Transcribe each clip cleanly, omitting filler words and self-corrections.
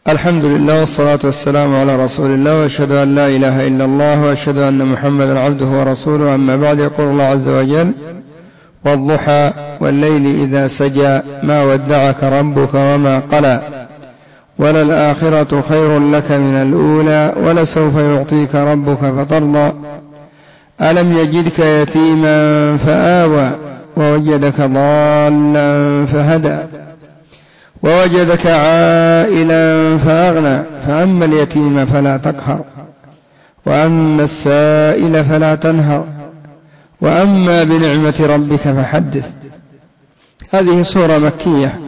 الحمد لله والصلاة والسلام على رسول الله، وأشهد أن لا إله إلا الله، وأشهد أن محمدا عبده ورسوله. أما بعد، يقول الله عز وجل: والضحى والليل إذا سجى ما ودعك ربك وما قلى وللآخرة خير لك من الأولى ولسوف يعطيك ربك فترضى ألم يجدك يتيما فآوى ووجدك ضالا فهدى ووجدك عائلا فأغنى فأما اليتيم فلا تقهر وأما السائل فلا تنهر وأما بنعمة ربك فحدث. هذه سورة مكية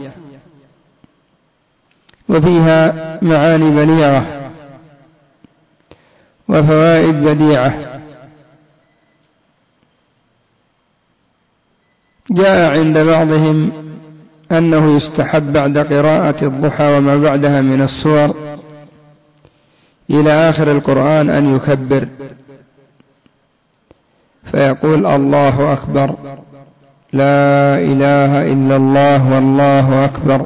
وفيها معاني بليغة وفوائد بديعة. جاء عند بعضهم أنه يستحب بعد قراءة الضحى وما بعدها من السور إلى آخر القرآن أن يكبر فيقول: الله أكبر، لا إله إلا الله، والله أكبر.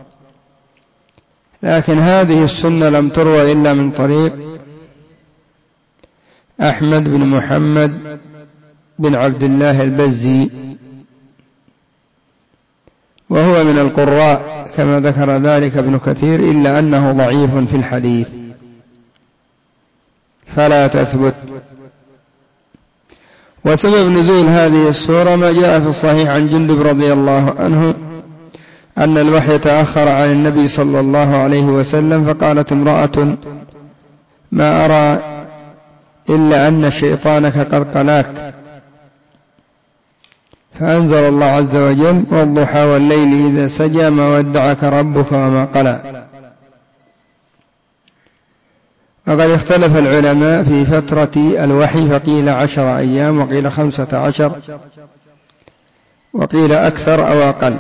لكن هذه السنة لم تروى إلا من طريق أحمد بن محمد بن عبد الله البزي، وهو من القراء كما ذكر ذلك ابن كثير، إلا أنه ضعيف في الحديث فلا تثبت. وسبب نزول هذه السورة ما جاء في الصحيح عن جندب رضي الله عنه أن الوحي تأخر عن النبي صلى الله عليه وسلم، فقالت امرأة: ما أرى إلا أن شيطانك قد قلاك، فأنزل الله عز وجل: والضحى والليل إذا سجى ما ودعك ربك وما قلى. وقد اختلف العلماء في فترة الوحي، فقيل 10 أيام، وقيل 15، وقيل أكثر أو أقل.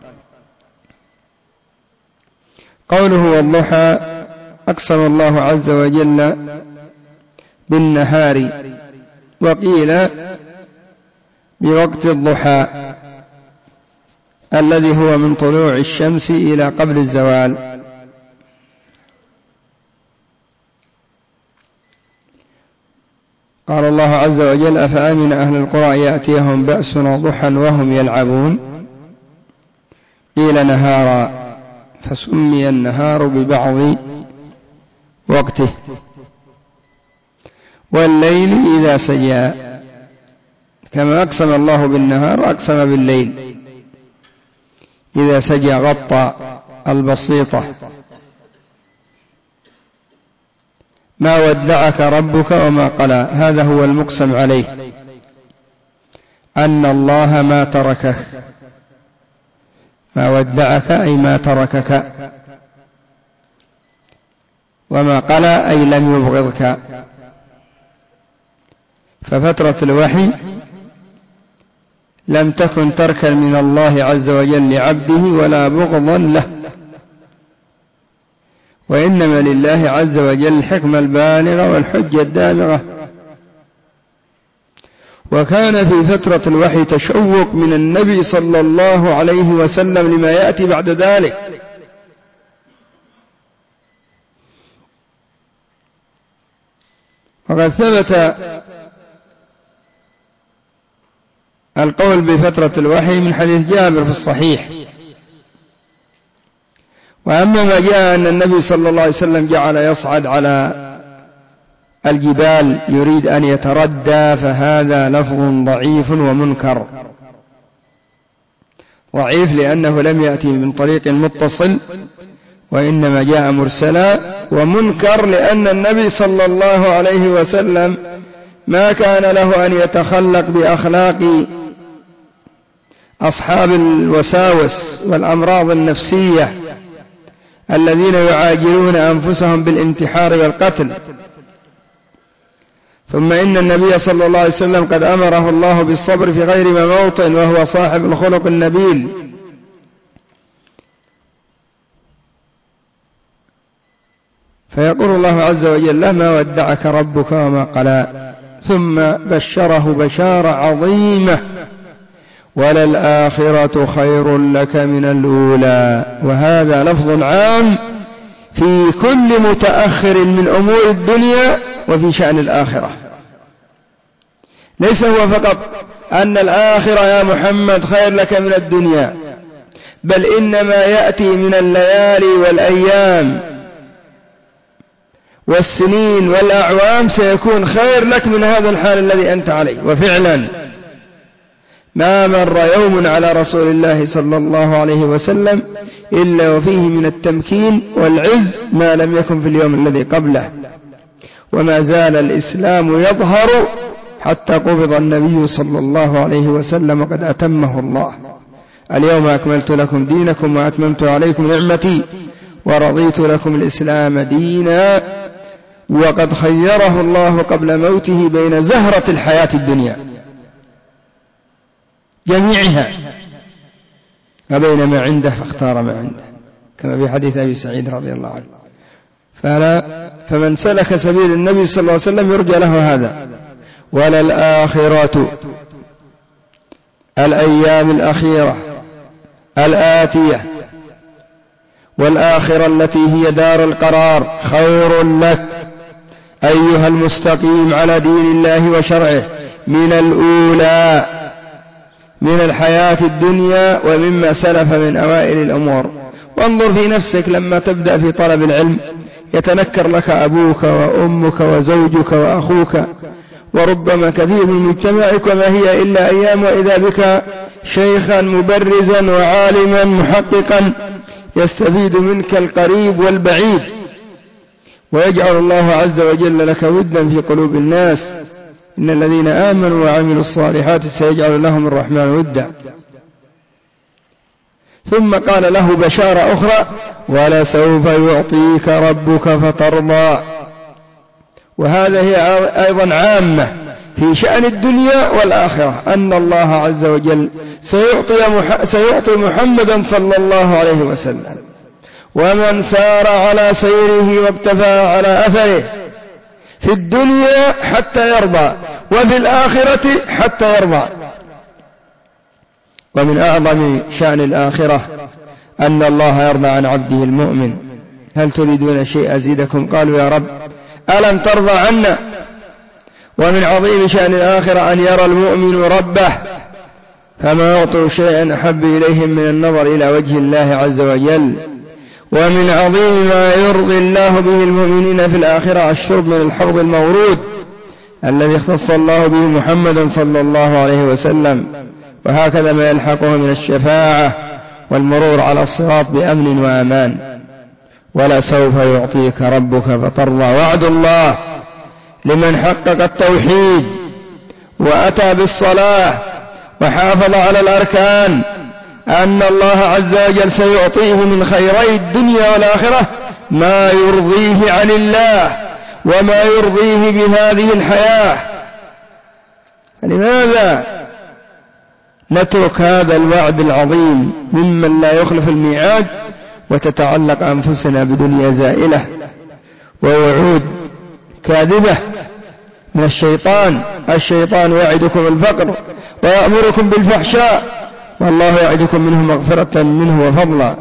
قوله والضحى أقسم الله عز وجل بالنهار، وقيل بوقت الضحى الذي هو من طلوع الشمس إلى قبل الزوال. قال الله عز وجل: أفأمن أهل القرى يأتيهم بأسنا ضحى وهم يلعبون. قيل نهارا، فسمي النهار ببعض وقته. والليل إذا سجى، كما أقسم الله بالنهار أقسم بالليل إذا سجى غطى البسيطة. ما ودعك ربك وما قلى، هذا هو المقسم عليه، أن الله ما تركك. ما ودعك أي ما تركك، وما قلى أي لم يبغضك. ففترة الوحي لم تكن تركا من الله عز وجل لعبده ولا بغضا له، وإنما لله عز وجل الحكمة البالغة والحجة الدامغة. وكان في فترة الوحي تشوق من النبي صلى الله عليه وسلم لما يأتي بعد ذلك، وقد ثبت القول بفترة الوحي من حديث جابر في الصحيح. وأما ما جاء أن النبي صلى الله عليه وسلم جعل يصعد على الجبال يريد أن يتردى، فهذا لفظ ضعيف ومنكر. ضعيف لأنه لم يأتي من طريق متصل، وإنما جاء مرسلا. ومنكر لأن النبي صلى الله عليه وسلم ما كان له أن يتخلق بأخلاق أصحاب الوساوس والأمراض النفسية الذين يعاجلون أنفسهم بالانتحار والقتل. ثم إن النبي صلى الله عليه وسلم قد أمره الله بالصبر في غير ما موطن، وهو صاحب الخلق النبيل. فيقول الله عز وجل: ما ودعك ربك وما قلى. ثم بشره بشارة عظيمة: وللآخرة خير لك من الأولى. وهذا لفظ عام في كل متأخر من أمور الدنيا وفي شأن الآخرة. ليس هو فقط أن الآخرة يا محمد خير لك من الدنيا، بل إنما يأتي من الليالي والأيام والسنين والأعوام سيكون خير لك من هذا الحال الذي أنت عليه. وفعلا ما مر يوم على رسول الله صلى الله عليه وسلم إلا وفيه من التمكين والعز ما لم يكن في اليوم الذي قبله، وما زال الإسلام يظهر حتى قبض النبي صلى الله عليه وسلم وقد أتمه الله. اليوم أكملت لكم دينكم وأتممت عليكم نعمتي ورضيت لكم الإسلام دينا. وقد خيره الله قبل موته بين زهرة الحياة الدنيا جميعها وبين ما عنده فاختار ما عنده، كما في حديث أبي سعيد رضي الله عنه. فمن سلك سبيل النبي صلى الله عليه وسلم يرجى له هذا. وللآخرة الأيام الأخيرة الآتية والآخرة التي هي دار القرار خير لك أيها المستقيم على دين الله وشرعه من الأولى من الحياة الدنيا ومما سلف من أوائل الأمور. وانظر في نفسك لما تبدأ في طلب العلم يتنكر لك أبوك وأمك وزوجك وأخوك وربما كثير من مجتمعك، وما هي إلا أيام وإذا بك شيخا مبرزا وعالما محققا يستفيد منك القريب والبعيد، ويجعل الله عز وجل لك ودا في قلوب الناس. إن الذين آمنوا وعملوا الصالحات سيجعل لهم الرحمن ودا. ثم قال له بشارة أخرى: ولسوف يعطيك ربك فترضى. وهذا هي أيضا عامة في شأن الدنيا والآخرة، أن الله عز وجل سيعطي محمدا صلى الله عليه وسلم ومن سار على سيره واقتفى على أثره في الدنيا حتى يرضى، وفي الآخرة حتى يرضى. ومن أعظم شأن الآخرة أن الله يرضى عن عبده المؤمن. هل تريدون شيء أزيدكم؟ قالوا يا رب ألم ترضى عنا. ومن عظيم شأن الآخرة أن يرى المؤمن ربه، فما يعطوا شيئا أحب إليهم من النظر إلى وجه الله عز وجل. ومن عظيم ما يرضي الله به المؤمنين في الآخرة الشرب من الحوض المورود الذي اختص الله به محمدا صلى الله عليه وسلم، وهكذا ما يلحقه من الشفاعة والمرور على الصراط بأمن وأمان. ولسوف يعطيك ربك فترضى. وعد الله لمن حقق التوحيد وأتى بالصلاة وحافظ على الأركان أن الله عز وجل سيعطيه من خيري الدنيا والآخرة ما يرضيه عن الله وما يرضيه بهذه الحياة. لماذا نترك هذا الوعد العظيم ممن لا يخلف الميعاد وتتعلق أنفسنا بدنيا زائلة ووعود كاذبة من الشيطان؟ الشيطان يعدكم الفقر ويأمركم بالفحشاء والله يعدكم منه مغفرة منه وفضلا.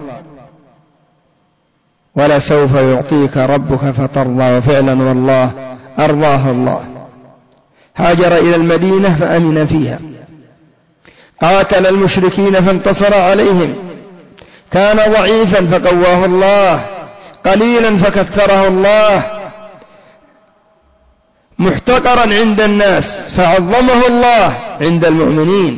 ولسوف يعطيك ربك فترضى. وفعلا والله أرضاه الله. هاجر إلى المدينة فأمن فيها، قاتل المشركين فانتصر عليهم، كان ضعيفا فقواه الله، قليلا فكثره الله، محتقرا عند الناس فعظمه الله عند المؤمنين.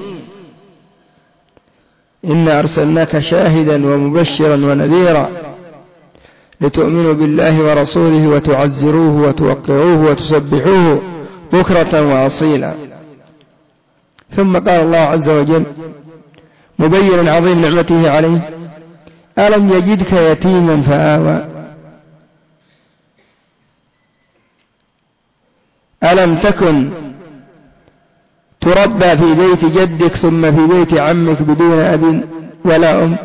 إنا أرسلناك شاهدا ومبشرا ونذيرا لتؤمنوا بالله ورسوله وتعزروه وتوقروه وتسبحوه بكرة وأصيلا. ثم قال الله عز وجل مبينا عظيم نعمته عليه: ألم يجدك يتيما فآوى، ألم تكن تربى في بيت جدك ثم في بيت عمك بدون أب ولا أم؟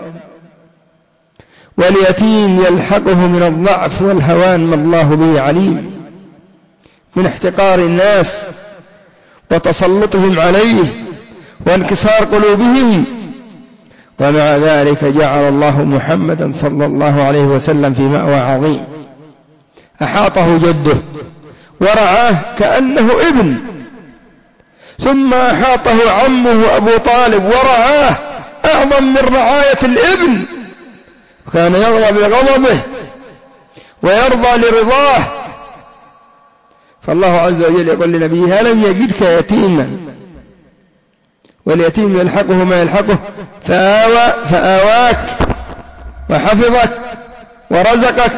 واليتيم يلحقه من الضعف والهوان ما الله به عليم، من احتقار الناس وتسلطهم عليه وانكسار قلوبهم ومع ذلك جعل الله محمدا صلى الله عليه وسلم في مأوى عظيم، أحاطه جده ورعاه كأنه ابن، ثم أحاطه عمه أبو طالب ورعاه أعظم من رعاية الابن، وكان يرضى بغضبه ويرضى لرضاه. فالله عز وجل يقول لنبيه: ألم يجدك يتيما واليتيم يلحقه ما يلحقه فآواك وحفظك ورزقك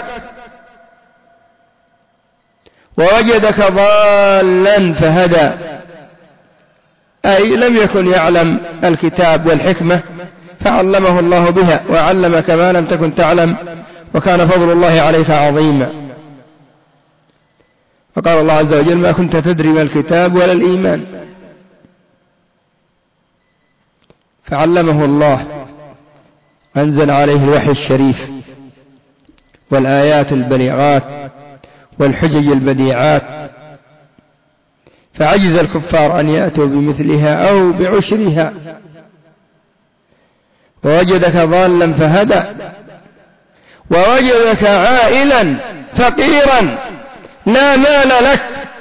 ووجدك ضالا فهدى، أي لم يكن يعلم الكتاب والحكمة فعلمه الله بها، وعلمك ما لم تكن تعلم، وكان فضل الله عليك عظيما. فقال الله عز وجل: ما كنت تدري ما الكتاب ولا الإيمان، فعلمه الله، أنزل عليه الوحي الشريف والآيات البليغات والحجج البديعات، فعجز الكفار أن يأتوا بمثلها أو بعشرها. ووجدك ضالا فهدى، ووجدك عائلا فقيرا لا مال لك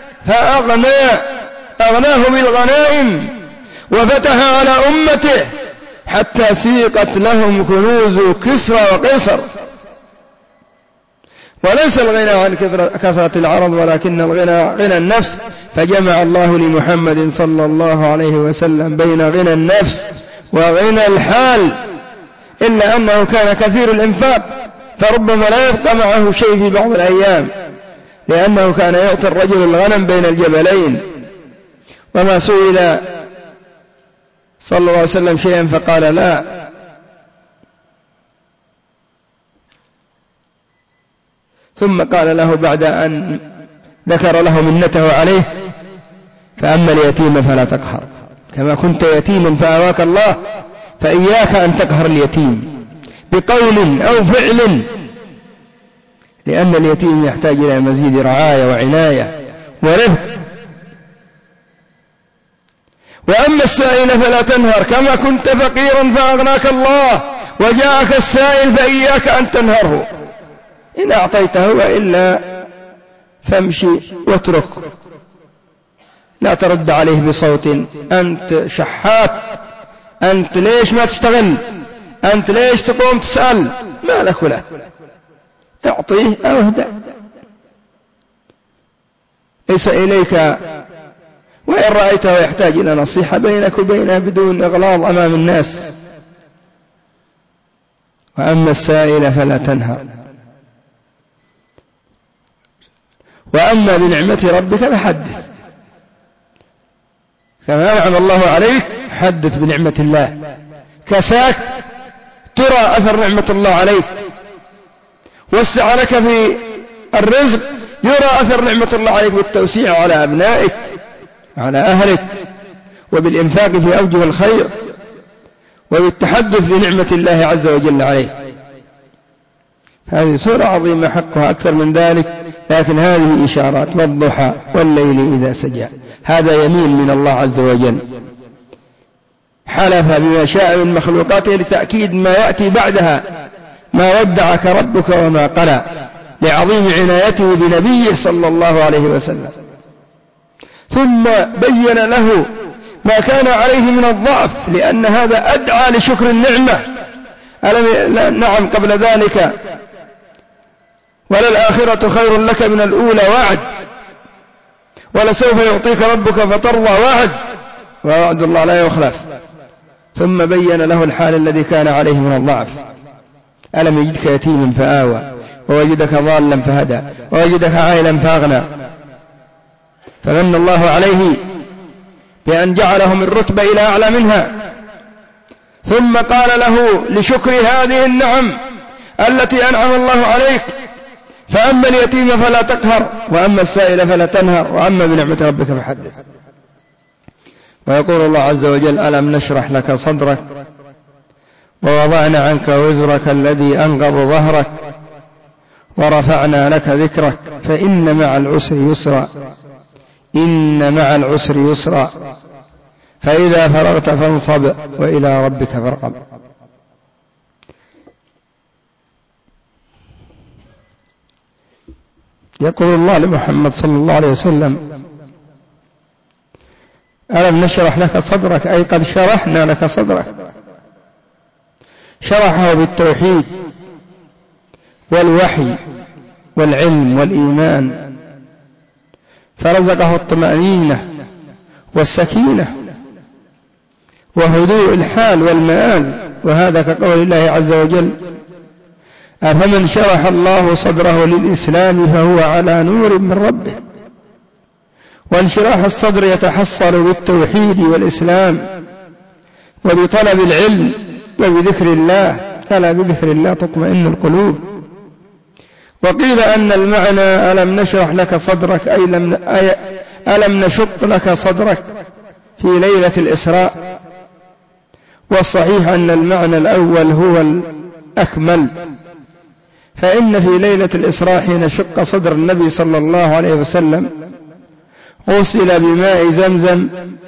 فأغناه بالغنائم وفتح على أمته حتى سيقت لهم كنوز كسرى وقيصر. وليس الغنى عن كثرة العرض، ولكن الغنى غنى النفس، فجمع الله لمحمد صلى الله عليه وسلم بين غنى النفس وغنى الحال، إلا أنه كان كثير الإنفاق، فربما لا يبقى معه شيء في بعض الأيام، لأنه كان يعطي الرجل الغنم بين الجبلين. وما سئل صلى الله عليه وسلم شيئا فقال لا، ثم قال له بعد أن ذكر له منته عليه: فأما اليتيم فلا تقهر، كما كنت يتيما فآواك الله، فإياك أن تقهر اليتيم بقول أو فعل، لأن اليتيم يحتاج إلى مزيد رعاية وعناية ورفق. وأما السائل فلا تنهر، كما كنت فقيرا فأغناك الله وجاءك السائل فإياك أن تنهره، إن أعطيته وإلا فامشي واترك، لا ترد عليه بصوت: أنت شحات، أنت ليش ما تشتغل، أنت ليش تقوم تسأل، ما لك ولا، اعطيه أو اهدأ، ليس إليك. وإن رأيته يحتاج إلى نصيحة بينك وبينه بدون إغلاظ أمام الناس. وأما السائل فلا تنهر، وأما بنعمة ربك فحدث، كما أنعم الله عليك حدث بنعمة الله، كساك ترى أثر نعمة الله عليك، وسع لك في الرزق يرى أثر نعمة الله عليك بالتوسيع على أبنائك وعلى أهلك، وبالإنفاق في أوجه الخير، وبالتحدث بنعمة الله عز وجل عليك. هذه سورة عظيمة حقها أكثر من ذلك، لكن هذه إشارات: والضحى والليل إذا سجى. هذا يمين من الله عز وجل، حلف بما شاء من مخلوقاته لتأكيد ما يأتي بعدها: ما ودعك ربك وما قلى، لعظيم عنايته بنبيه صلى الله عليه وسلم. ثم بين له ما كان عليه من الضعف، لأن هذا أدعى لشكر النعمة. نعم، قبل ذلك: وللآخرة خير لك من الأولى وعد، ولسوف يعطيك ربك فترضى وعد، ووعد الله لا يخلف. ثم بين له الحال الذي كان عليه من الضعف: ألم يجدك يتيما فآوى، ووجدك ضالا فهدى، ووجدك عائلا فأغنى. فمن الله عليه بأن جعله من رتبة إلى أعلى منها، ثم قال له لشكر هذه النعم التي أنعم الله عليك: فأما اليتيم فلا تقهر، وأما السائل فلا تنهر، وأما بنعمة ربك فحدث. ويقول الله عز وجل: ألم نشرح لك صدرك ووضعنا عنك وزرك الذي أنقض ظهرك ورفعنا لك ذكرك فإن مع العسر يسرا، إن مع العسر يسرا، فإذا فرغت فانصب وإلى ربك فارغب. يقول الله لمحمد صلى الله عليه وسلم: ألم نشرح لك صدرك، أي قد شرحنا لك صدرك. شرحه بالتوحيد والوحي والعلم والإيمان، فرزقه الطمأنينة والسكينة وهدوء الحال والمآل. وهذا كقول الله عز وجل: أفمن شرح الله صدره للإسلام فهو على نور من ربه. وانشراح الصدر يتحصل بالتوحيد والإسلام وبطلب العلم وبذكر الله، ألا بذكر الله تطمئن القلوب. وقيل أن المعنى ألم نشرح لك صدرك، أي ألم نشق لك صدرك في ليلة الإسراء. والصحيح أن المعنى الأول هو الأكمل، فإن في ليلة الإسراء حين شق صدر النبي صلى الله عليه وسلم غسل بماء زمزم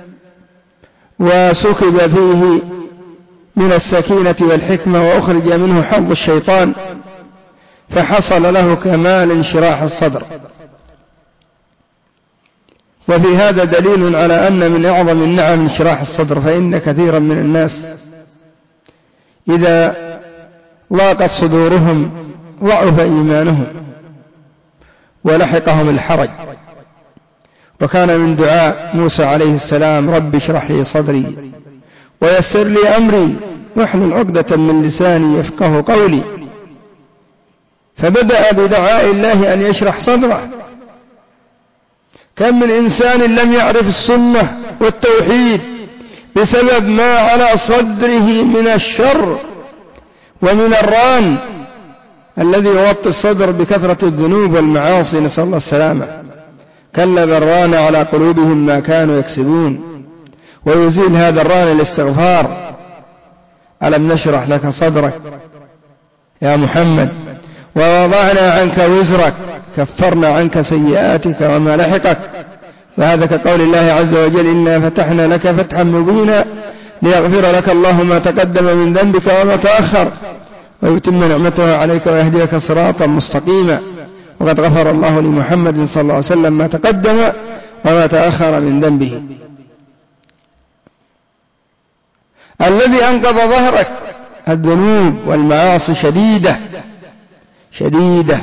وسكب فيه من السكينة والحكمة، وأخرج منه حظ الشيطان، فحصل له كمال انشراح الصدر. وفي هذا دليل على أن من أعظم النعم انشراح الصدر، فإن كثيرا من الناس إذا ضاقت صدورهم ضعف إيمانهم ولحقهم الحرج. وكان من دعاء موسى عليه السلام: رب اشرح لي صدري ويسر لي أمري واحلل عقدة من لساني يفقه قولي. فبدأ بدعاء الله أن يشرح صدره. كم من إنسان لم يعرف السنة والتوحيد بسبب ما على صدره من الشر ومن الران الذي يغطي الصدر بكثرة الذنوب والمعاصي، نسأل الله السلامة. كلا بل ران على قلوبهم ما كانوا يكسبون. ويزيل هذا الران الاستغفار. ألم نشرح لك صدرك يا محمد ووضعنا عنك وزرك، كفرنا عنك سيئاتك وما لحقك. وهذا كقول الله عز وجل: إنا فتحنا لك فتحا مبينا ليغفر لك الله ما تقدم من ذنبك وما تأخر ويتم نعمته عليك ويهديك صراطا مستقيما. وقد غفر الله لمحمد صلى الله عليه وسلم ما تقدم وما تأخر من ذنبه. الذي أنقض ظهرك. الذنوب والمعاصي شديدة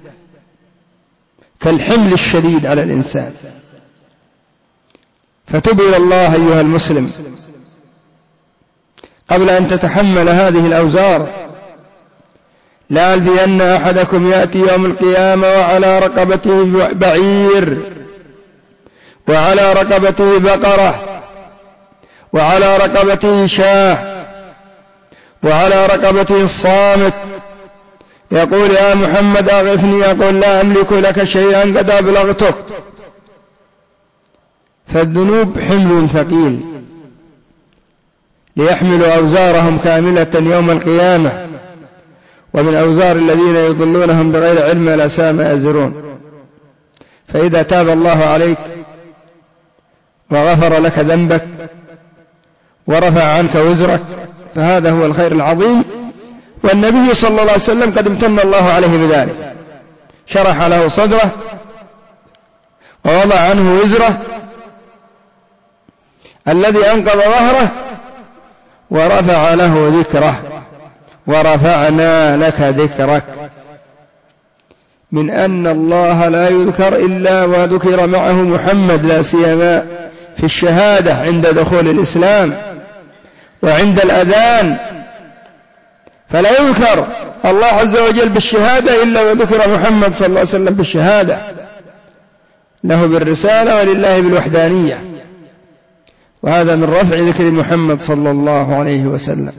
كالحمل الشديد على الإنسان. فتب إلى الله أيها المسلم قبل أن تتحمل هذه الأوزار. لا ألفين أحدكم يأتي يوم القيامة وعلى رقبته بعير، وعلى رقبته بقرة، وعلى رقبته شاة، وعلى رقبته الصامت، يقول: يا محمد أغثني، يقول: لا أملك لك شيئا قد أبلغتك. فالذنوب حمل ثقيل، ليحملوا أوزارهم كاملة يوم القيامة، ومن أوزار الذين يضلونهم بغير علم لا ساء ما يزرون. فإذا تاب الله عليك وغفر لك ذنبك ورفع عنك وزرك فهذا هو الخير العظيم. والنبي صلى الله عليه وسلم قد امتن الله عليه بذلك، شرح له صدره ووضع عنه وزره الذي أنقض ظهره ورفع له ذكره. ورفعنا لك ذكرك، من أن الله لا يذكر إلا وذكر معه محمد، لا سيما في الشهادة عند دخول الإسلام وعند الأذان، فلا يذكر الله عز وجل بالشهادة إلا وذكر محمد صلى الله عليه وسلم بالشهادة، له بالرسالة ولله بالوحدانية. وهذا من رفع ذكر محمد صلى الله عليه وسلم،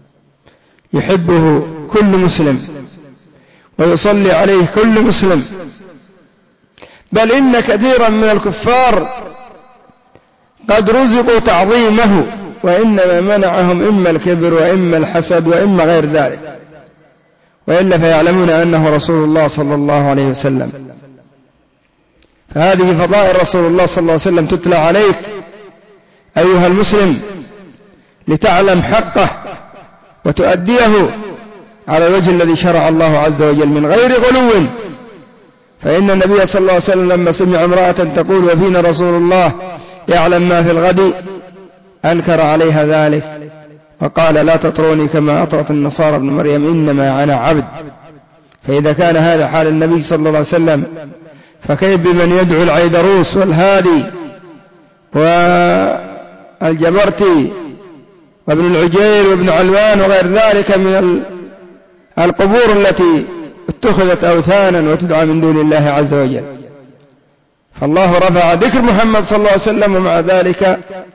يحبه كل مسلم ويصلي عليه كل مسلم. بل إن كثيرا من الكفار قد رزقوا تعظيمه، وإنما منعهم إما الكبر وإما الحسد وإما غير ذلك، وإلا فيعلمون أنه رسول الله صلى الله عليه وسلم. فهذه فضائل رسول الله صلى الله عليه وسلم تتلى عليك أيها المسلم لتعلم حقه وتؤديه على الوجه الذي شرع الله عز وجل من غير غلو فإن النبي صلى الله عليه وسلم لما سمع امرأة تقول وفينا رسول الله يعلم ما في الغد أنكر عليها ذلك وقال لا تطروني كما أطرت النصارى ابن مريم إنما أنا عبد. فإذا كان هذا حال النبي صلى الله عليه وسلم فكيف بمن يدعو العيدروس والهادي والجبرتي وابن العجير وابن علوان وغير ذلك من القبور التي اتخذت أوثانا وتدعى من دون الله عز وجل. فالله رفع ذكر محمد صلى الله عليه وسلم ومع ذلك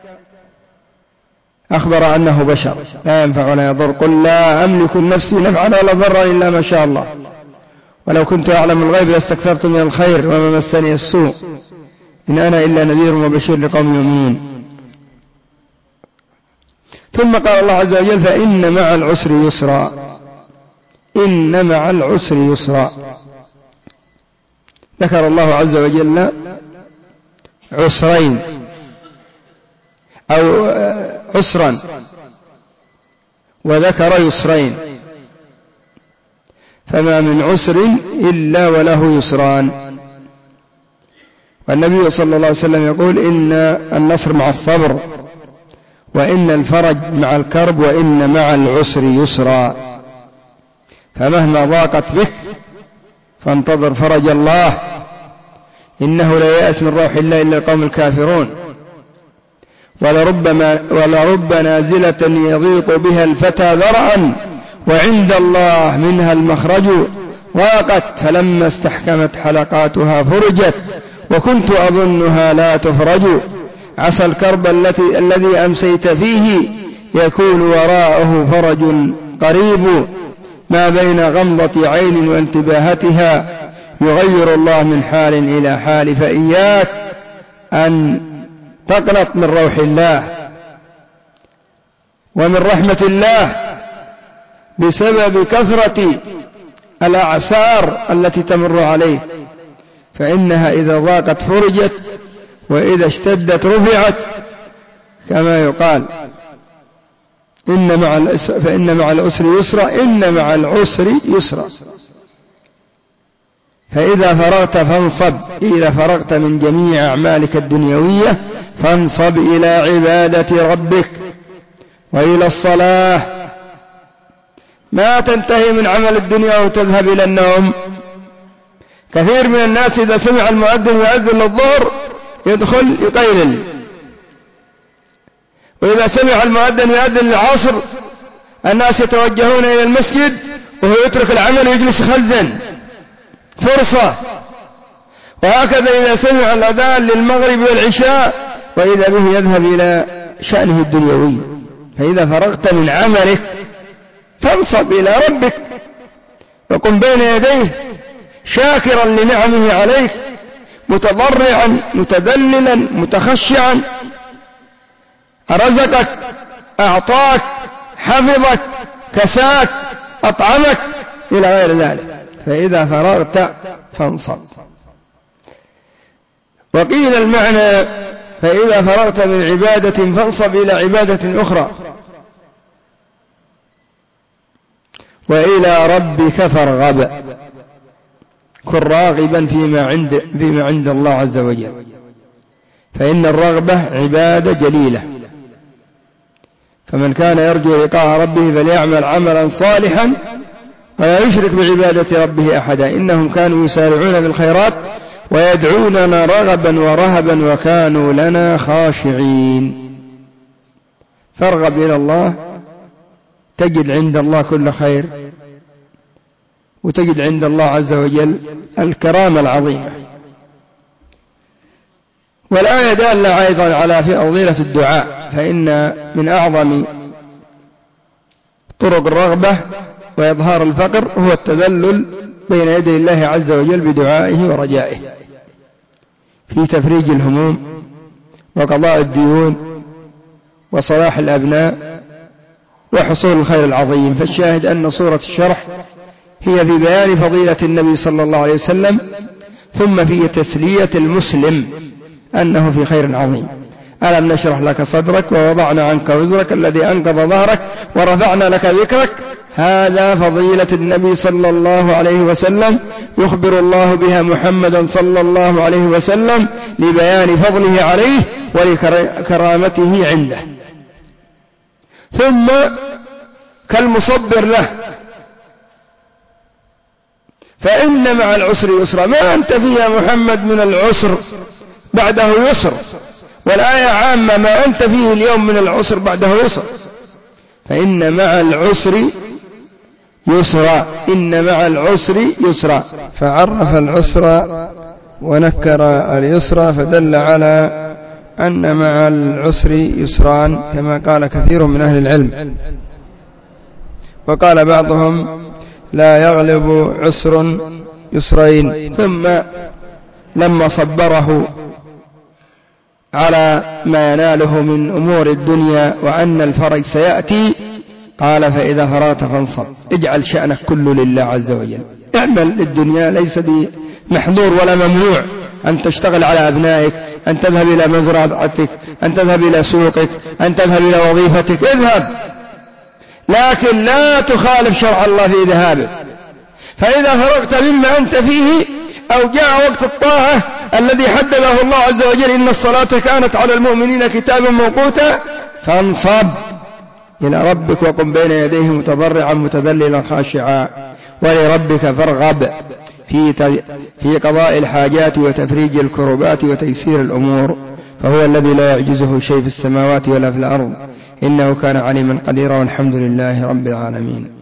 أخبر أنه بشر لا ينفع ولا يضر. قل لا أملك لنفسي نفعا ولا ضرا إلا ما شاء الله ولو كنت أعلم الغيب لاستكثرت من الخير وما مسني السوء إن أنا إلا نذير وبشير لقوم يؤمنون. ثم قال الله عز وجل فإن مع العسر يسرا. إن مع العسر يسرا. ذكر الله عز وجل عسرين أو عسرا وذكر يسرين فما من عسر إلا وله يسران. والنبي صلى الله عليه وسلم يقول إن النصر مع الصبر وإن الفرج مع الكرب وإن مع العسر يسرا. فمهما ضاقت بك فانتظر فرج الله إنه لا يأس من روح الله إلا القوم الكافرون. ولرب نازلة يضيق بها الفتى ذرعا وعند الله منها المخرج ضاقت فلما استحكمت حلقاتها فرجت وكنت أظنها لا تفرج. عسى الكرب الذي أمسيت فيه يكون وراءه فرج قريب ما بين غمضة عين وانتباهتها يغير الله من حال إلى حال. فإياك أن تقنط من روح الله ومن رحمة الله بسبب كثرة الأعسار التي تمر عليه فإنها إذا ضاقت فرجت وإذا اشتدت رفعت كما يقال فإن مع العسر يسرا إن مع العسر يسرا. فإذا فرغت فانصب إذا فرغت من جميع أعمالك الدنيوية فانصب إلى عبادة ربك وإلى الصلاة. ما تنتهي من عمل الدنيا وتذهب إلى النوم. كثير من الناس إذا سمع المؤذن يؤذن للظهر يدخل يقيلل وإذا سمع المؤذن يؤذن للعصر الناس يتوجهون إلى المسجد وهو يترك العمل ويجلس يخزن فرصة. وهكذا إذا سمع الأذان للمغرب والعشاء وإذا به يذهب إلى شأنه الدنيوي. فإذا فرغت من عملك فانصب إلى ربك وقم بين يديه شاكرا لنعمه عليك متضرعا متذللا متخشعا. رزقك أعطاك حفظك كساك أطعمك إلى غير ذلك. فإذا فرغت فانصب. وقيل المعنى فإذا فرغت من عبادة فانصب إلى عبادة أخرى وإلى ربك فارغب. كن راغبا فيما عند الله عز وجل. فإن الرغبة عبادة جليلة. فمن كان يرجو لقاء ربه فليعمل عملا صالحا ولا يشرك بعبادة ربه أحدا إنهم كانوا يسارعون بالخيرات ويدعوننا رغبا ورهبا وكانوا لنا خاشعين. فارغب إلى الله تجد عند الله كل خير وتجد عند الله عز وجل الكرامة العظيمة. والآية دالة أيضا على فضيلة الدعاء. فإن من أعظم طرق الرغبة وإظهار الفقر هو التذلل بين يدي الله عز وجل بدعائه ورجائه في تفريج الهموم وقضاء الديون وصلاح الأبناء وحصول الخير العظيم. فالشاهد أن سورة الشرح هي في بيان فضيلة النبي صلى الله عليه وسلم ثم في تسلية المسلم أنه في خير عظيم. ألم نشرح لك صدرك ووضعنا عنك وزرك الذي أنقض ظهرك ورفعنا لك ذكرك هذا فضيلة النبي صلى الله عليه وسلم يخبر الله بها محمدا صلى الله عليه وسلم لبيان فضله عليه ولكرامته عنده. ثم كالمصبر له، فإن مع العسر يسرا، ما أنت فيها محمد من العسر بعده يسر، والآية عامة، ما أنت فيه اليوم من العسر بعده يسر، فإن مع العسر يسرا، إن مع العسر يسرا، فعرف العسر ونكر اليسر، فدل على أن مع العسر يسران كما قال كثير من أهل العلم. وقال بعضهم لا يغلب عسر يسرين. ثم لما صبره على ما يناله من أمور الدنيا وأن الفرج سيأتي، قال فإذا فرغت فانصب، اجعل شأنك كله لله عز وجل، اعمل للدنيا، ليس بمحظور ولا ممنوع أن تشتغل على أبنائك، أن تذهب إلى مزرعتك، أن تذهب إلى سوقك، أن تذهب إلى وظيفتك، اذهب، لكن لا تخالف شرع الله في ذهابك. فإذا فرغت مما أنت فيه أو جاء وقت الطاعة الذي حدده الله عز وجل، إن الصلاة كانت على المؤمنين كتابا موقوتا، فانصب إلى ربك وقم بين يديه متضرعا متذللا خاشعا، ولربك فارغب في قضاء الحاجات وتفريج الكربات وتيسير الأمور، فهو الذي لا يعجزه شيء في السماوات ولا في الأرض، إنه كان عليما قديرا، والحمد لله رب العالمين.